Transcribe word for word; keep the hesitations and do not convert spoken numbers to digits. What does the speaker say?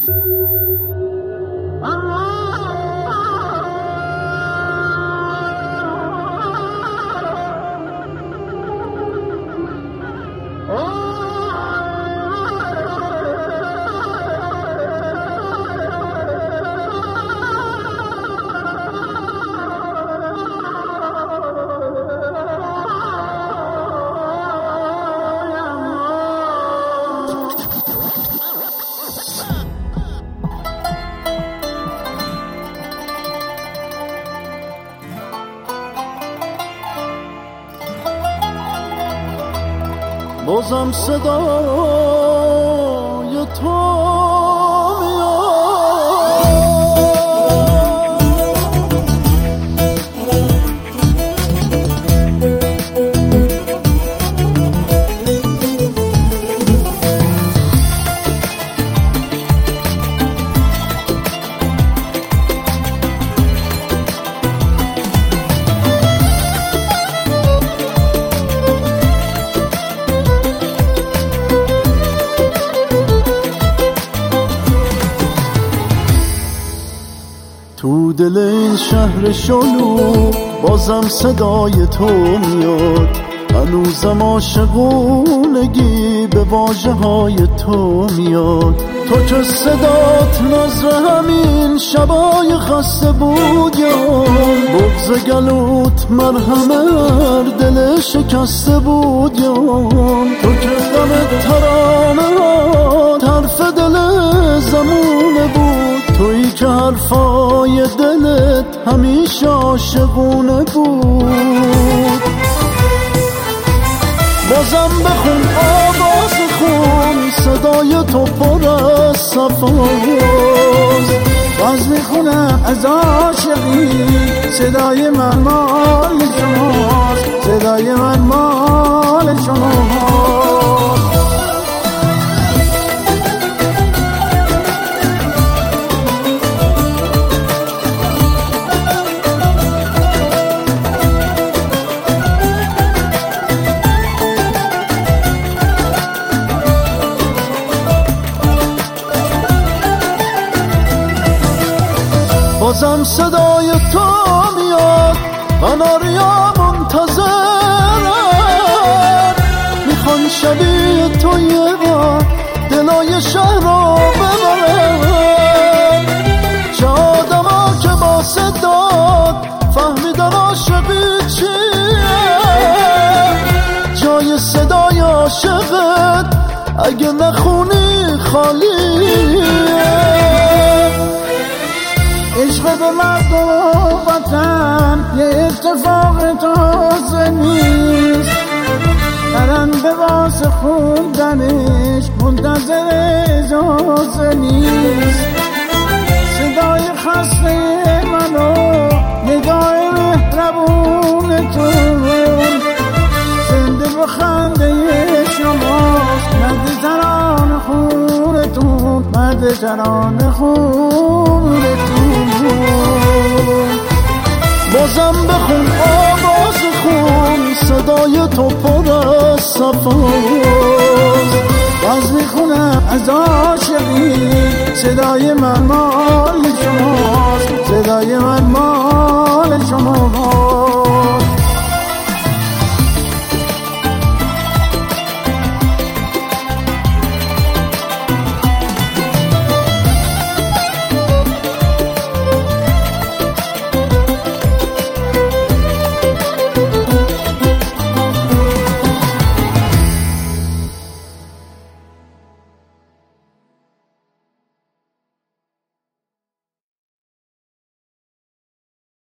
بازم صدای تو تو دل این شهر شلوغ بازم صدای تو میاد، هنوزم عاشقونگی به واژه های تو میاد. تو که صدات نظر همین شبای خسته بود یا بغض گلوت مرهم هر دل شکسته بود یا تو که غم ترانه حرف دل زمونه بود، تویی که حرفای دلت همیشه عاشقونه بود. بازم بخون آواز خون صدای تو پر از صفاست، باز میخونم از عاشقی صدای من مال شماست، صدای من مال شماست. بازم صدای تو میاد، قناریا منتظرن، میخوان شبیه تو یه بار دلای شهر رو ببرن. چه آدما که با صدات فهمیدن عاشقی چیه، جای صدای عاشقت اگه نخونی خالیه. عشق به مرد و وطن یه اتفاق تازه نیست، پرنده واسه خوندنش منتظر اجازه نیست. صدای خسته منو نگاه مهربونتون زنده به خنده شماست، مد ترانه خونتون، مد ترانه خونتون. بازم بخون آواز خون صدای تو پر از صفاست، باز میخونم از عاشقی صدای من مال شماست، صدای من مال